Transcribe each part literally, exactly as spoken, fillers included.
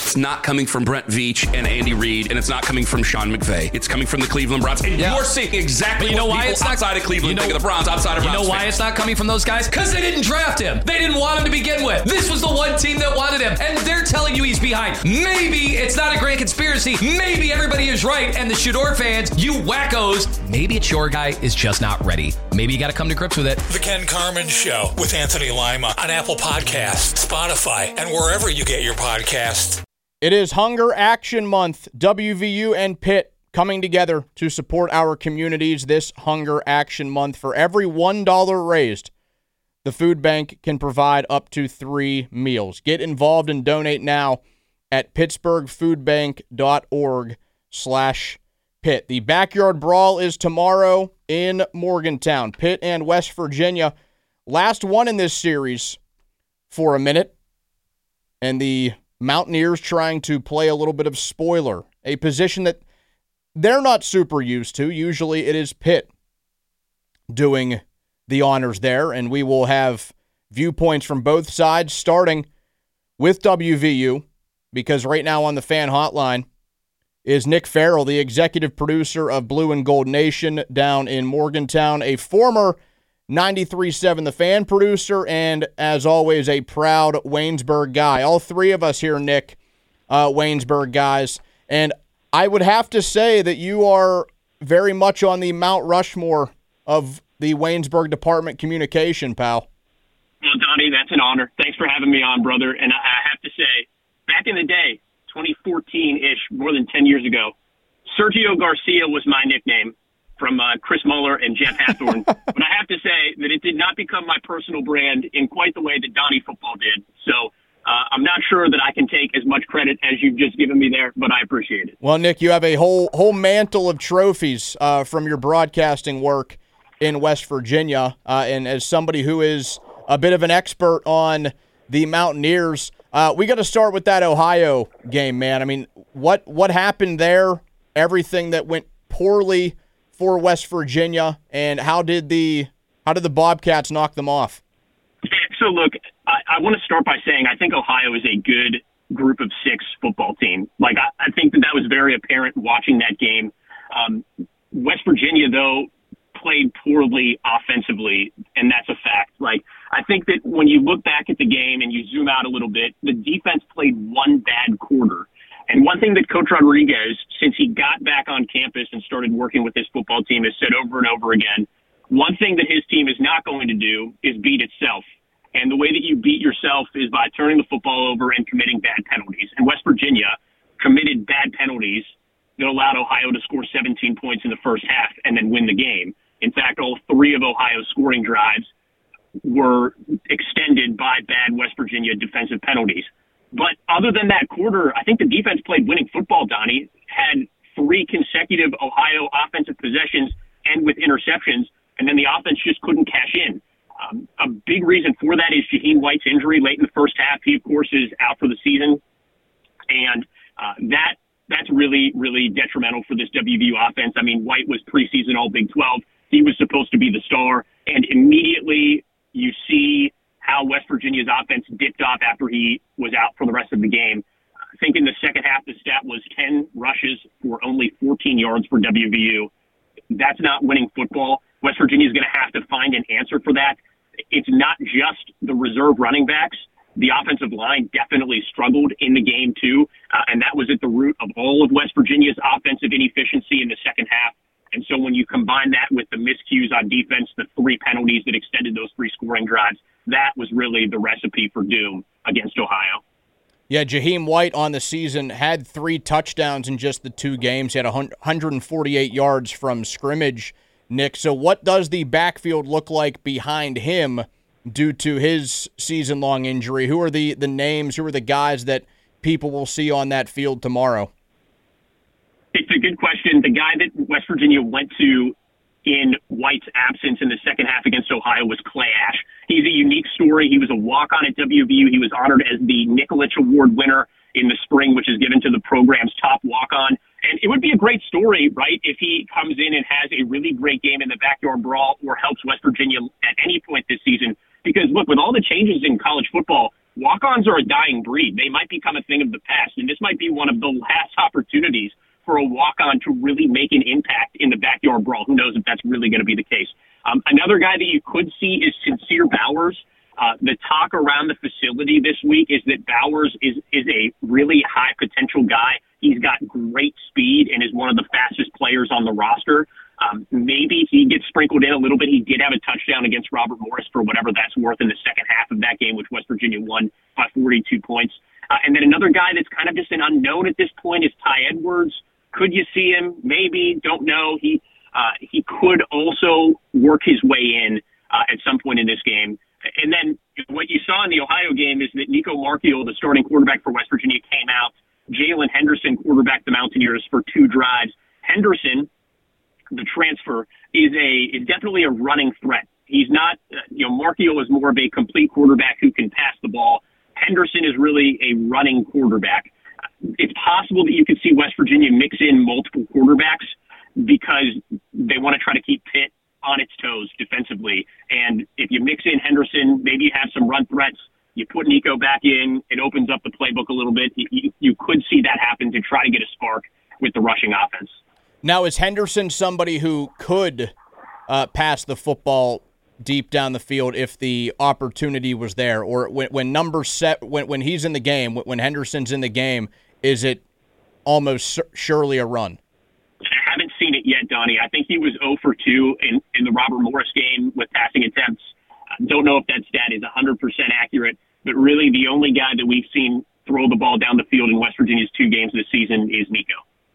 it's not coming from Brent Veach and Andy Reid, and it's not coming from Sean McVay. It's coming from the Cleveland Browns. And yeah. you're seeing exactly but you know what why people it's not, outside of Cleveland you know, think of the Browns, outside of Browns You know why fans. it's not coming from those guys? Because they didn't draft him. They didn't want him to begin with. This was the one team that wanted him, and they're telling you he's behind. Maybe it's not a grand conspiracy. Maybe everybody is right, and the Shador fans, you wackos, maybe it's your guy is just not ready. Maybe you got to come to grips with it. The Ken Carman Show with Anthony Lima on Apple Podcasts, Spotify, and wherever you get your podcasts. It is Hunger Action Month. W V U and Pitt coming together to support our communities this Hunger Action Month. For every one dollar raised, the food bank can provide up to three meals. Get involved and donate now at pittsburghfoodbank.org slash Pitt. The Backyard Brawl is tomorrow in Morgantown. Pitt and West Virginia, last one in this series for a minute. And the Mountaineers trying to play a little bit of spoiler, a position that they're not super used to. Usually it is Pitt doing the honors there, and we will have viewpoints from both sides, starting with W V U, because right now on the fan hotline is Nick Farrell, the executive producer of Blue and Gold Nation down in Morgantown, a former ninety-three point seven The Fan producer, and as always, a proud Waynesburg guy. All three of us here, Nick, uh, Waynesburg guys, and I would have to say that you are very much on the Mount Rushmore of the Waynesburg Department Communication, pal. Well, Donnie, that's an honor. Thanks for having me on, brother. And I have to say, back in the day, twenty fourteen-ish, more than ten years ago, Sergio Garcia was my nickname from uh, Chris Muller and Jeff Hathorn. But I have to say that it did not become my personal brand in quite the way that Donnie Football did. So uh, I'm not sure that I can take as much credit as you've just given me there, but I appreciate it. Well, Nick, you have a whole whole mantle of trophies uh, from your broadcasting work in West Virginia, uh, and as somebody who is a bit of an expert on the Mountaineers, uh, we got to start with that Ohio game, man. I mean, what what happened there? Everything that went poorly for West Virginia, and how did the how did the Bobcats knock them off? So look, I, I want to start by saying I think Ohio is a good group of six football team. Like I, I think that that was very apparent watching that game. Um, West Virginia, though, played poorly offensively, and that's a fact. Like, I think that when you look back at the game and you zoom out a little bit, the defense played one bad quarter. And one thing that Coach Rodriguez, since he got back on campus and started working with his football team, has said over and over again, one thing that his team is not going to do is beat itself. And the way that you beat yourself is by turning the football over and committing bad penalties. And West Virginia committed bad penalties that allowed Ohio to score seventeen points in the first half and then win the game. In fact, all three of Ohio's scoring drives were extended by bad West Virginia defensive penalties. But other than that quarter, I think the defense played winning football, Donnie, had three consecutive Ohio offensive possessions and with interceptions, and then the offense just couldn't cash in. Um, a big reason for that is Jaheim White's injury late in the first half. He, of course, is out for the season, and uh, that that's really, really detrimental for this W V U offense. I mean, White was preseason All Big twelve. He was supposed to be the star, and immediately you see how West Virginia's offense dipped off after he was out for the rest of the game. I think in the second half, the stat was ten rushes for only fourteen yards for W V U. That's not winning football. West Virginia is going to have to find an answer for that. It's not just the reserve running backs. The offensive line definitely struggled in the game, too, uh, and that was at the root of all of West Virginia's offensive inefficiency in the second half. And so when you combine that with the miscues on defense, the three penalties that extended those three scoring drives, that was really the recipe for doom against Ohio. Yeah, Jaheim White on the season had three touchdowns in just the two games. He had one hundred forty-eight yards from scrimmage, Nick. So what does the backfield look like behind him due to his season-long injury? Who are the, the names, who are the guys that people will see on that field tomorrow? It's a good question. The guy that West Virginia went to in White's absence in the second half against Ohio was Clay Ash. He's a unique story. He was a walk-on at W V U. He was honored as the Nikolic Award winner in the spring, which is given to the program's top walk-on. And it would be a great story, right, if he comes in and has a really great game in the backyard brawl or helps West Virginia at any point this season. Because, look, with all the changes in college football, walk-ons are a dying breed. They might become a thing of the past, and this might be one of the last opportunities for a walk-on to really make an impact in the backyard brawl. Who knows if that's really going to be the case. Um, another guy that you could see is Sincere Bowers. Uh, the talk around the facility this week is that Bowers is, is a really high potential guy. He's got great speed and is one of the fastest players on the roster. Um, maybe he gets sprinkled in a little bit. He did have a touchdown against Robert Morris for whatever that's worth in the second half of that game, which West Virginia won by forty-two points. Uh, and then another guy that's kind of just an unknown at this point is Ty Edwards. Could you see him? Maybe. Don't know. He uh, he could also work his way in uh, at some point in this game. And then what you saw in the Ohio game is that Nico Marchiol, the starting quarterback for West Virginia, came out. Jalen Henderson quarterbacked the Mountaineers for two drives. Henderson, the transfer, is a is definitely a running threat. He's not, uh, you know, Marchiol is more of a complete quarterback who can pass the ball. Henderson is really a running quarterback. It's possible that you could see West Virginia mix in multiple quarterbacks because they want to try to keep Pitt on its toes defensively. And if you mix in Henderson, maybe you have some run threats, you put Nico back in, it opens up the playbook a little bit. You, you could see that happen to try to get a spark with the rushing offense. Now, is Henderson somebody who could uh, pass the football deep down the field if the opportunity was there? Or when, when number set, when, when he's in the game, when Henderson's in the game, is it almost surely a run? I haven't seen it yet, Donnie. I think he was zero for two in, in the Robert Morris game with passing attempts. I don't know if that stat is one hundred percent accurate, but really the only guy that we've seen throw the ball down the field in West Virginia's two games this season is Nico.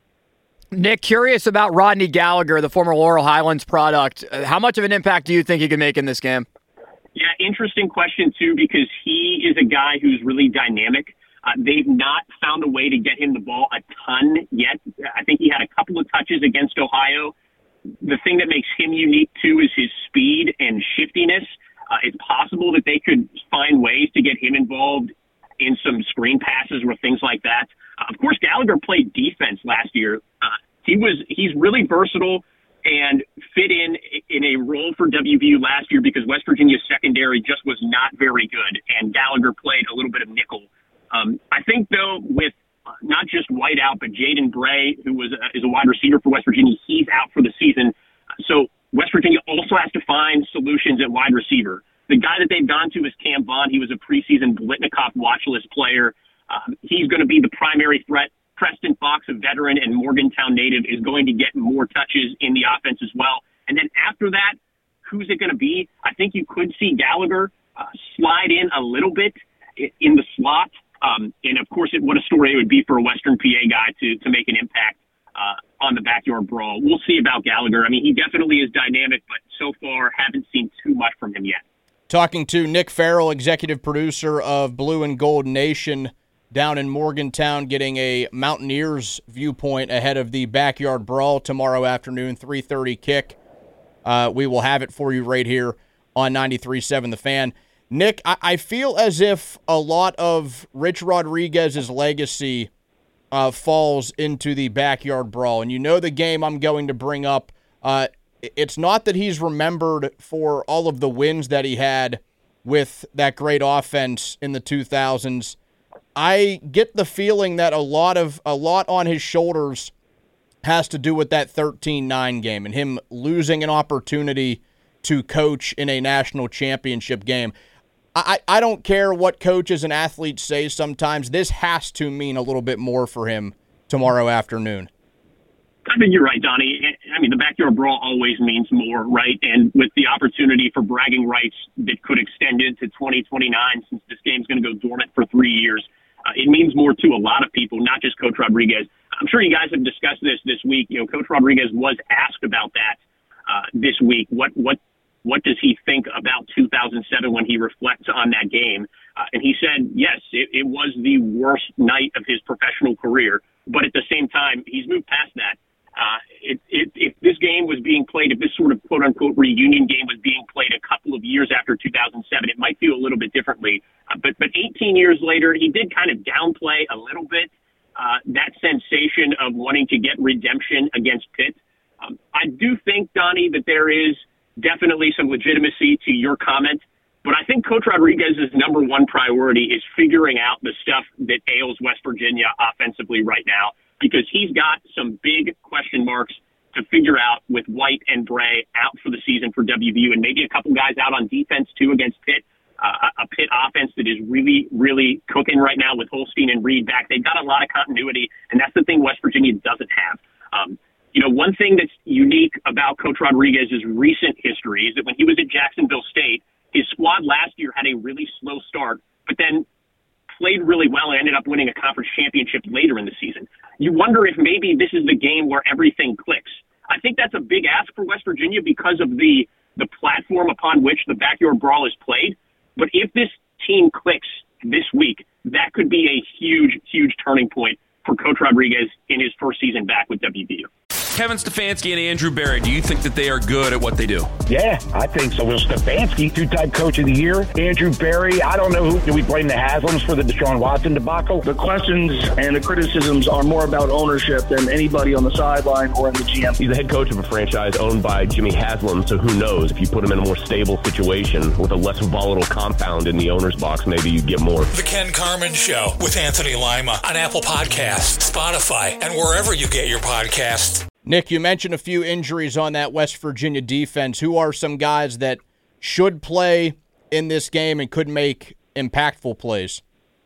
Nick, curious about Rodney Gallagher, the former Laurel Highlands product. How much of an impact do you think he can make in this game? Yeah, interesting question, too, because he is a guy who's really dynamic. Uh, they've not found a way to get him the ball a ton yet. I think he had a couple of touches against Ohio. The thing that makes him unique, too, is his speed and shiftiness. Uh, it's possible that they could find ways to get him involved in some screen passes or things like that. Uh, of course, Gallagher played defense last year. Uh, he was he's really versatile and fit in in a role for W V U last year because West Virginia's secondary just was not very good, and Gallagher played a little bit of nickel. Um, I think, though, with not just White out, but Jaden Bray, who was a, is a wide receiver for West Virginia, he's out for the season. So West Virginia also has to find solutions at wide receiver. The guy that they've gone to is Cam Vaughn. He was a preseason Blitnikoff watch list player. Um, he's going to be the primary threat. Preston Fox, a veteran and Morgantown native, is going to get more touches in the offense as well. And then after that, who's it going to be? I think you could see Gallagher uh, slide in a little bit in the slot. Um, and, of course, it, what a story it would be for a Western P A guy to, to make an impact uh, on the backyard brawl. We'll see about Gallagher. I mean, he definitely is dynamic, but so far haven't seen too much from him yet. Talking to Nick Farrell, executive producer of Blue and Gold Nation down in Morgantown, getting a Mountaineers viewpoint ahead of the backyard brawl tomorrow afternoon, three thirty kick. Uh, we will have it for you right here on ninety-three point seven The Fan. Nick, I, I feel as if a lot of Rich Rodriguez's legacy uh, falls into the backyard brawl. And you know the game I'm going to bring up. Uh, it's not that he's remembered for all of the wins that he had with that great offense in the two thousands. I get the feeling that a lot of a lot on his shoulders has to do with that thirteen nine game and him losing an opportunity to coach in a national championship game. I, I don't care what coaches and athletes say sometimes. This has to mean a little bit more for him tomorrow afternoon. I think you're right, Donnie. I mean, the backyard brawl always means more, right? And with the opportunity for bragging rights that could extend into twenty twenty-nine, since this game's going to go dormant for three years, uh, it means more to a lot of people, not just Coach Rodriguez. I'm sure you guys have discussed this this week. You know, Coach Rodriguez was asked about that uh, this week. What what what does he think about two thousand seven when he reflects on that game? Uh, and he said, yes, it, it was the worst night of his professional career. But at the same time, he's moved past that. Uh, it, it, if this game was being played, if this sort of quote-unquote reunion game was being played a couple of years after two thousand seven, it might feel a little bit differently. Uh, but but eighteen years later, he did kind of downplay a little bit uh, that sensation of wanting to get redemption against Pitt. Um, I do think, Donnie, that there is definitely some legitimacy to your comment But I think Coach Rodriguez's number one priority is figuring out the stuff that ails West Virginia offensively right now, because he's got some big question marks to figure out with White and Bray out for the season for W V U, and maybe a couple guys out on defense too against Pitt. Uh, a Pitt offense that is really, really cooking right now with Holstein and Reed back. They've got a lot of continuity, and that's the thing West Virginia doesn't have. Um, you know, one thing that's unique about Coach Rodriguez's recent history is that when he was at Jacksonville State, his squad last year had a really slow start, but then played really well and ended up winning a conference championship later in the season. You wonder if maybe this is the game where everything clicks. I think that's a big ask for West Virginia because of the the platform upon which the Backyard Brawl is played. But if this team clicks this week, that could be a huge, huge turning point for Coach Rodriguez in his first season back with W V U. Kevin Stefanski and Andrew Berry, do you think that they are good at what they do? Yeah, I think so. Well, Stefanski, two-time coach of the year. Andrew Berry, I don't know who. Do we blame the Haslams for the Deshaun Watson debacle? The questions and the criticisms are more about ownership than anybody on the sideline or in the G M. He's the head coach of a franchise owned by Jimmy Haslam, so who knows? If you put him in a more stable situation with a less volatile compound in the owner's box, maybe you get more. The Ken Carman Show with Anthony Lima on Apple Podcasts, Spotify, and wherever you get your podcasts. Nick, you mentioned a few injuries on that West Virginia defense. Who are some guys that should play in this game and could make impactful plays?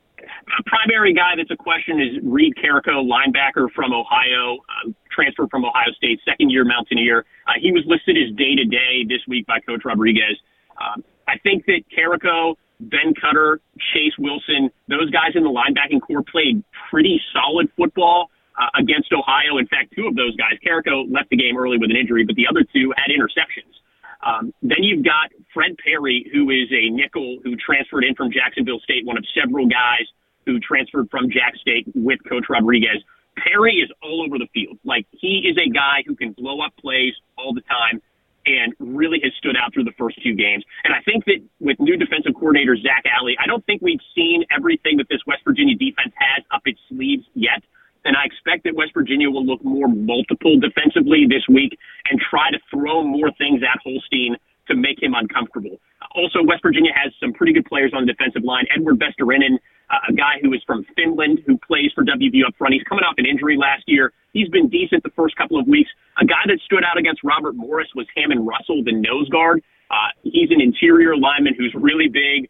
A primary guy that's a question is Reed Carrico, linebacker from Ohio, uh, transferred from Ohio State, second-year Mountaineer. Uh, he was listed as day-to-day this week by Coach Rodriguez. Um, I think that Carrico, Ben Cutter, Chase Wilson, those guys in the linebacking core played pretty solid football Uh, against Ohio. In fact, two of those guys, Carrico left the game early with an injury, but the other two had interceptions. Um, then you've got Fred Perry, who is a nickel who transferred in from Jacksonville State, one of several guys who transferred from Jack State with Coach Rodriguez. Perry is all over the field. Like, he is a guy who can blow up plays all the time and really has stood out through the first two games. And I think that with new defensive coordinator Zach Alley, I don't think we've seen everything that this West Virginia defense has up its sleeves yet. And I expect that West Virginia will look more multiple defensively this week and try to throw more things at Holstein to make him uncomfortable. Also, West Virginia has some pretty good players on the defensive line. Edward Vesterinen, uh, a guy who is from Finland, who plays for W V U up front. He's coming off an injury last year. He's been decent the first couple of weeks. A guy that stood out against Robert Morris was Hammond Russell, the nose guard. Uh, he's an interior lineman who's really big.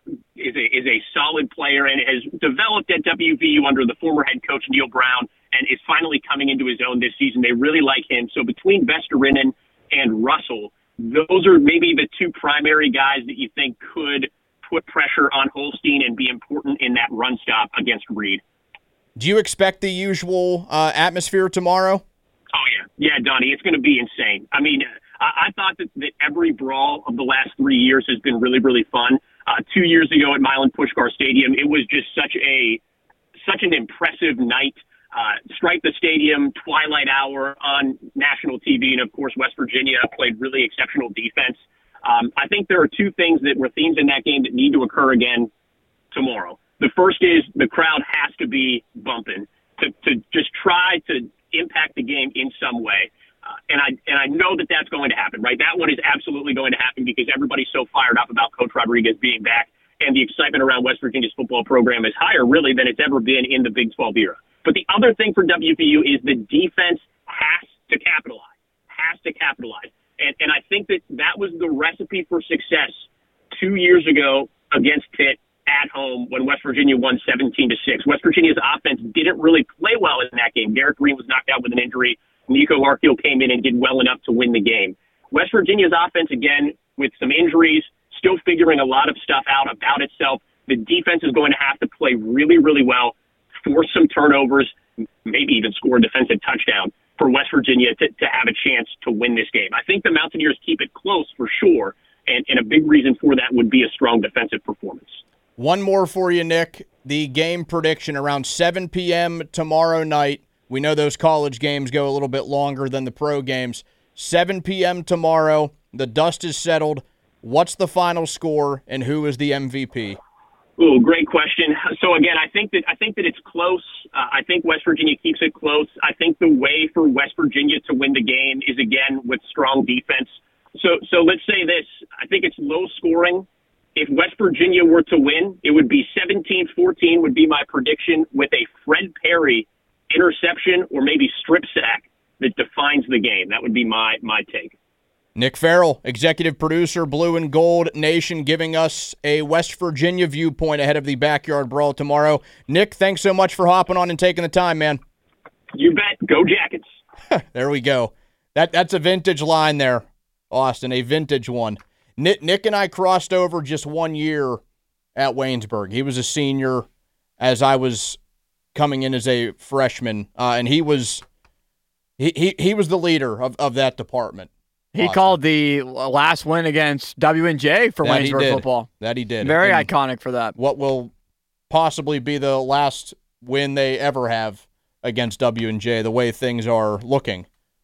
Is a, is a solid player and has developed at W V U under the former head coach Neil Brown and is finally coming into his own this season. They really like him. So between Vesterinen and Russell, those are maybe the two primary guys that you think could put pressure on Holstein and be important in that run stop against Reed. Do you expect the usual uh, atmosphere tomorrow? Oh, yeah. Yeah, Donnie, it's going to be insane. I mean, I, I thought that, that every brawl of the last three years has been really, really fun. Uh, two years ago at Milan Puskar Stadium, it was just such a such an impressive night. Uh, Stripe the Stadium, twilight hour on national T V, and of course West Virginia played really exceptional defense. Um, I think there are two things that were themes in that game that need to occur again tomorrow. The first is the crowd has to be bumping to, to just try to impact the game in some way. Uh, and I and I know that that's going to happen, right? That one is absolutely going to happen because everybody's so fired up about Coach Rodriguez being back, and the excitement around West Virginia's football program is higher, really, than it's ever been in the Big twelve era. But the other thing for W V U is the defense has to capitalize, has to capitalize. And, and I think that that was the recipe for success two years ago against Pitt at home when West Virginia won seventeen to six. West Virginia's offense didn't really play well in that game. Derek Green was knocked out with an injury. Nico Arkiel came in and did well enough to win the game. West Virginia's offense, again, with some injuries, still figuring a lot of stuff out about itself. The defense is going to have to play really, really well, force some turnovers, maybe even score a defensive touchdown for West Virginia to, to have a chance to win this game. I think the Mountaineers keep it close for sure, and, and a big reason for that would be a strong defensive performance. One more for you, Nick. The game prediction around seven p.m. tomorrow night. We know those college games go a little bit longer than the pro games. seven p.m. tomorrow. The dust is settled. What's the final score, and who is the M V P? Ooh, great question. So again, I think that I think that it's close. Uh, I think West Virginia keeps it close. I think the way for West Virginia to win the game is again with strong defense. So so let's say this. I think it's low scoring if West Virginia were to win, it would be seventeen fourteen would be my prediction, with a Fred Perry interception or maybe strip sack that defines the game. That would be my my take. Nick Farrell, executive producer, Blue and Gold Nation, giving us a West Virginia viewpoint ahead of the Backyard Brawl tomorrow. Nick, thanks so much for hopping on and taking the time, man. You bet. Go Jackets. There we go. That That's a vintage line there, Austin, a vintage one. Nick, Nick and I crossed over just one year at Waynesburg. He was a senior as I was coming in as a freshman, uh, and he was he, he he was the leader of, of that department. He Austin. called the last win against W and J for that Waynesburg football. That he did. Very and iconic for that. What will possibly be the last win they ever have against W and J, the way things are looking.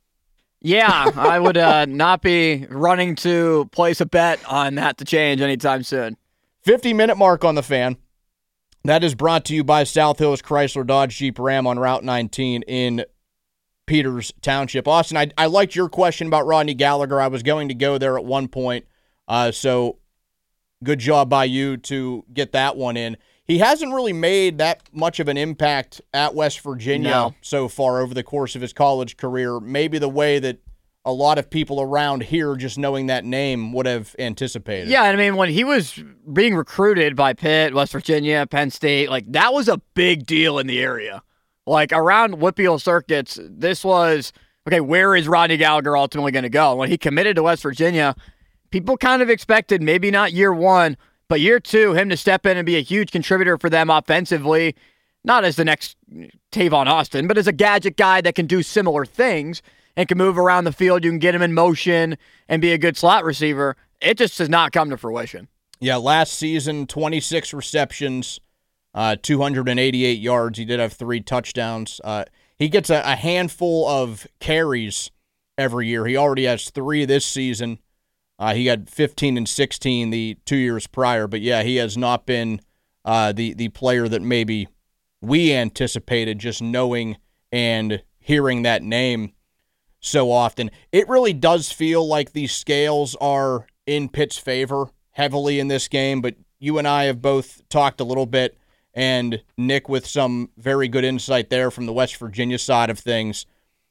Yeah, I would uh, not be running to place a bet on that to change anytime soon. fifty-minute mark on the Fan. That is brought to you by South Hills Chrysler Dodge Jeep Ram on Route nineteen in Peters Township. Austin, I, I liked your question about Rodney Gallagher. I was going to go there at one point, uh, so good job by you to get that one in. He hasn't really made that much of an impact at West Virginia no. so far over the course of his college career, maybe the way that a lot of people around here, just knowing that name, would have anticipated. Yeah, I mean, when he was being recruited by Pitt, West Virginia, Penn State, like that was a big deal in the area. Like around Whitfield circuits, this was, okay, where is Rodney Gallagher ultimately going to go? When he committed to West Virginia, people kind of expected maybe not year one, but year two, him to step in and be a huge contributor for them offensively, not as the next Tavon Austin, but as a gadget guy that can do similar things and can move around the field. You can get him in motion and be a good slot receiver. It just does not come to fruition. Yeah, last season, twenty-six receptions, uh, two hundred eighty-eight yards. He did have three touchdowns. Uh, he gets a, a handful of carries every year. He already has three this season. Uh, he had fifteen and sixteen the two years prior. But, yeah, he has not been uh, the, the player that maybe we anticipated, just knowing and hearing that name so often. It really does feel like these scales are in Pitt's favor heavily in this game, but you and I have both talked a little bit, and Nick with some very good insight there from the West Virginia side of things.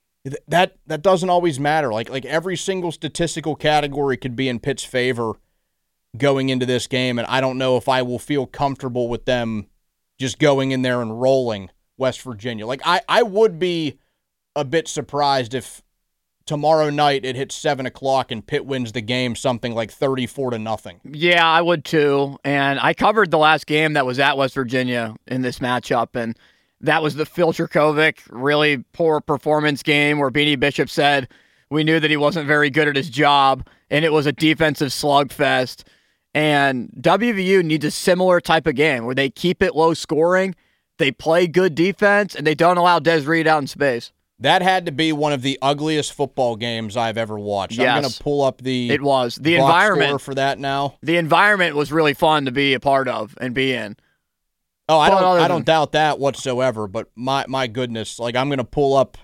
That that doesn't always matter. Like like every single statistical category could be in Pitt's favor going into this game, and I don't know if I will feel comfortable with them just going in there and rolling West Virginia. Like I, I would be a bit surprised if tomorrow night it hits seven o'clock and Pitt wins the game something like thirty-four to nothing. Yeah, I would too. And I covered the last game that was at West Virginia in this matchup, and that was the Phil Jurkovec really poor performance game where Beanie Bishop said we knew that he wasn't very good at his job, and it was a defensive slugfest. And W V U needs a similar type of game where they keep it low scoring, they play good defense, and they don't allow Des Reed out in space. That had to be one of the ugliest football games I've ever watched. Yes. I'm going to pull up the it was the box environment score for that now. The environment was really fun to be a part of and be in. Oh, I But don't other I than- don't doubt that whatsoever, but my my goodness, like I'm going to pull up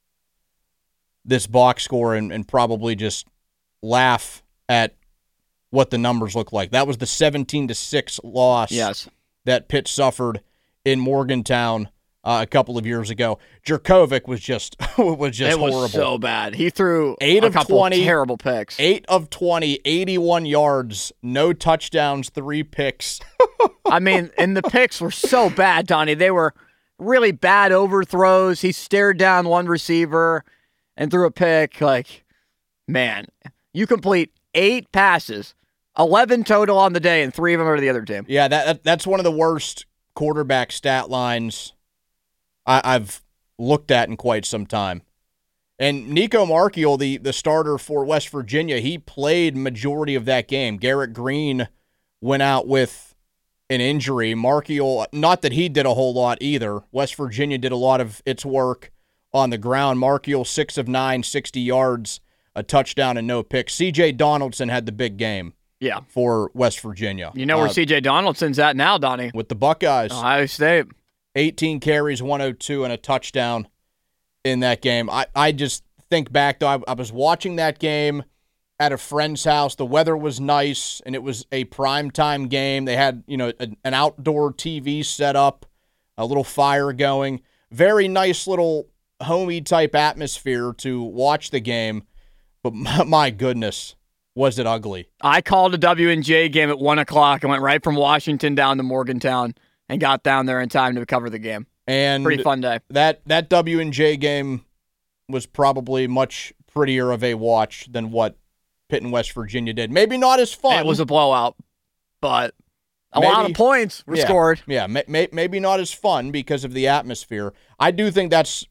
this box score and, and probably just laugh at what the numbers look like. That was the seventeen to six loss Yes. that Pitt suffered in Morgantown uh, a couple of years ago. Jurkovec was just was just it was horrible. so bad. He threw Eight a of couple twenty terrible picks. eight of twenty, eighty-one yards, no touchdowns, three picks. I mean, and the picks were so bad, Donnie. They were really bad overthrows. He stared down one receiver and threw a pick. Like, man, you complete eight passes, eleven total on the day, and three of them are to the other team. Yeah, that, that that's one of the worst quarterback stat lines I, I've looked at in quite some time. And Nico Marchiol, the, the starter for West Virginia, he played majority of that game. Garrett Green went out with an injury. Marchiol, not that he did a whole lot either. West Virginia did a lot of its work on the ground. Marchiol, six of nine, sixty yards, a touchdown and no picks. C J Donaldson had the big game. Yeah. For West Virginia. You know where Uh, C J Donaldson's at now, Donnie? with the Buckeyes. Ohio State. eighteen carries, one oh two, and a touchdown in that game. I, I just think back, though, I, I was watching that game at a friend's house. The weather was nice, and it was a primetime game. They had, you know, a, an outdoor T V set up, a little fire going. Very nice little homey-type atmosphere to watch the game. But my, my goodness, was it ugly. I called a W and J game at one o'clock and went right from Washington down to Morgantown and got down there in time to cover the game. And pretty fun day. That, that W and J game was probably much prettier of a watch than what Pitt and West Virginia did. Maybe not as fun. It was a blowout, but a maybe, lot of points were yeah, scored. Yeah, may, may, maybe not as fun because of the atmosphere. I do think that's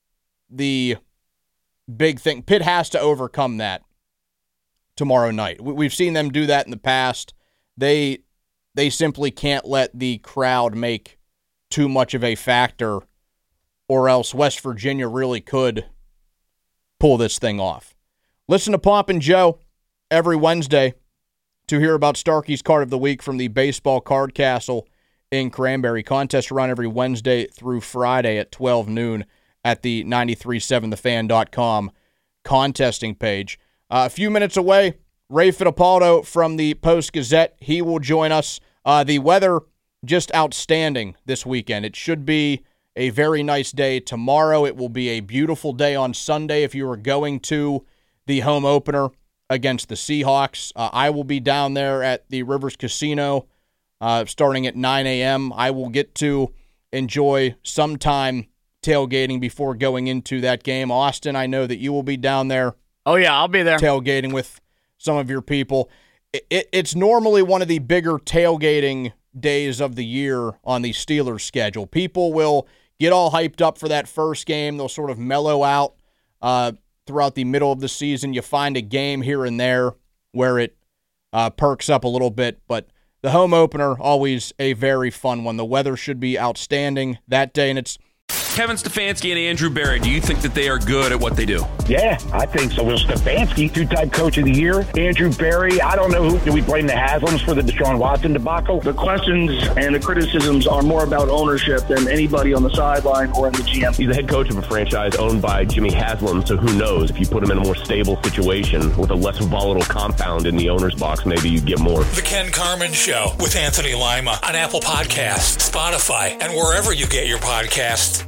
the big thing. Pitt has to overcome that tomorrow night. We, we've seen them do that in the past. They they simply can't let the crowd make too much of a factor, or else West Virginia really could pull this thing off. Listen to Pomp and Joe every Wednesday to hear about Starkey's Card of the Week from the Baseball Card Castle in Cranberry. Contests run every Wednesday through Friday at twelve noon at the nine three seven the fan dot com contesting page. Uh, a few minutes away, Ray Fittipaldo from the Post-Gazette. He will join us. Uh, the weather just outstanding this weekend. It should be a very nice day tomorrow. It will be a beautiful day on Sunday if you are going to the home opener against the Seahawks. Uh, I will be down there at the Rivers Casino uh, starting at nine a.m. I will get to enjoy some time tailgating before going into that game. Austin, I know that you will be down there. Oh, yeah, I'll be there. Tailgating with some of your people. It, it, it's normally one of the bigger tailgating days of the year on the Steelers schedule. People will get all hyped up for that first game. They'll sort of mellow out uh, throughout the middle of the season. You find a game here and there where it uh, perks up a little bit, but the home opener, always a very fun one. The weather should be outstanding that day, and it's Kevin Stefanski and Andrew Berry, do you think that they are good at what they do? Yeah, I think so. Will Stefanski, two-time coach of the year. Andrew Berry, I don't know who. Do we blame the Haslams for the Deshaun Watson debacle? The questions and the criticisms are more about ownership than anybody on the sideline or in the G M. He's the head coach of a franchise owned by Jimmy Haslam, so who knows? If you put him in a more stable situation with a less volatile compound in the owner's box, maybe you get more. The Ken Carman Show with Anthony Lima on Apple Podcasts, Spotify, and wherever you get your podcasts.